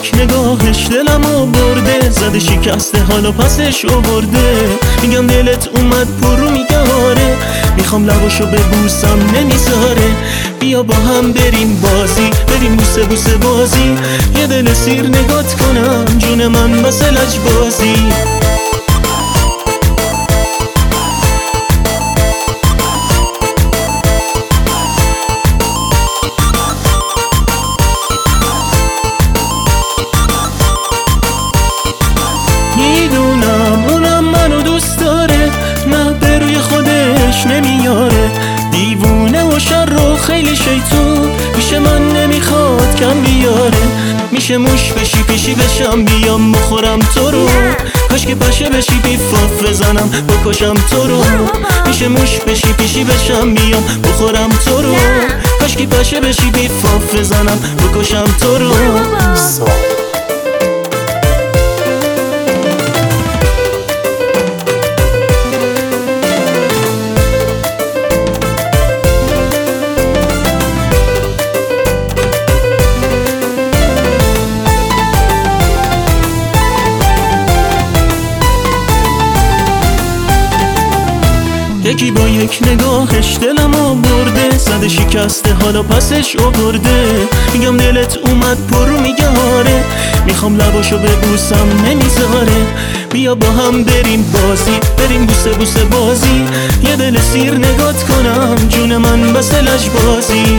یک نگاهش دلمو برده، زده شکسته حالا پسش آورده. میگم دلت اومد پرو، میگه آره، میخوام لباشو ببوسم نمیذاره. بیا با هم بریم بازی، بریم بوسه بوسه بازی، یه دل سیر نگات کنم جون من واسه لجبازی. میدونم اونم منو دوست داره، نه به روی خودش نمیاره. دیوونه و شر و خیلی شیطون، میشه من نمیخواد کم بیاره. میشه موش بشی پیشی بشم بیام بخورم تو رو، کاش که پشه بشی بیفاف بزنم بکشم تو رو. میشه موش بشی پیشی بشم بیام بخورم تو رو، کاش که پشه بشی بیفاف بزنم بکشم تو رو. یکی با یک نگاهش دلمو برده، زده شکسته حالا پسش آورده. میگم دلت اومد پرو، میگه آره، میخوام لباشو ببوسم نمیذاره. بیا با هم بریم بازی، بریم بوسه بوسه بازی، یه دل سیر نگات کنم جون من واسه لجبازی.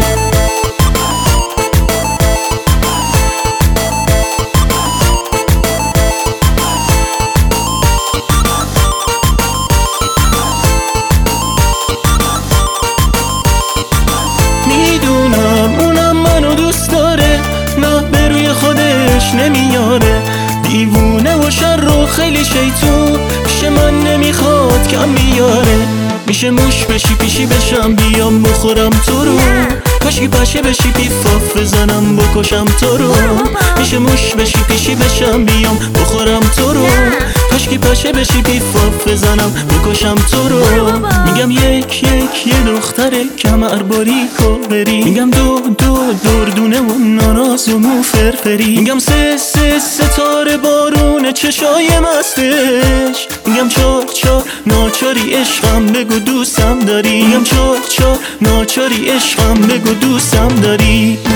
میدونم اونم منو دوست داره، نه به روی خودش نمیاره. دیوونه و شر و خیلی شیطون، پیش من نمیخواد کم بیاره. میشه موش بشی پیشی بشم بیام بخورم تو رو، کاشکی پشه بشی بیفاف بزنم بکشم تو رو. میشه موش بشی پیشی بشم بیام بخورم تو رو، کاشکی پشه بشی بیفاف بزنم بکشم تو رو. میگم یک یه دختر کمر باریک و بری، میگم دو دردونه و ناراض و مو فرفری. میگم سه ستاره بارون چشای مستش. میگم چار ناچاری عشقم بگو دوستم داری. میگم چار ناچاری عشقم بگو دوستم داری.